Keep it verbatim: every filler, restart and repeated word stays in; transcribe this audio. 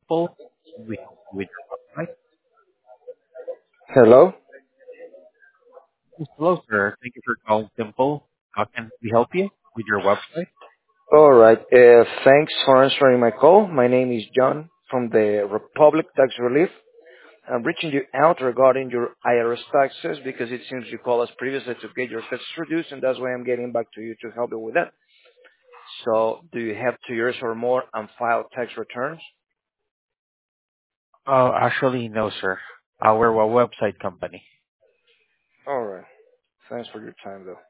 Simple. We help you with your website. Hello? Yes, hello, sir. Thank you for calling Simple. How can we help you with your website? All right. Uh, thanks for answering my call. My name is John from the Republic Tax Relief. I'm reaching you out regarding your I R S taxes because it seems you called us previously to get your taxes reduced, and that's why I'm getting back to you to help you with that. So, do you have two years or more unfiled tax returns? Oh, actually, no, sir. Uh, we're a website company. All right. Thanks for your time, though.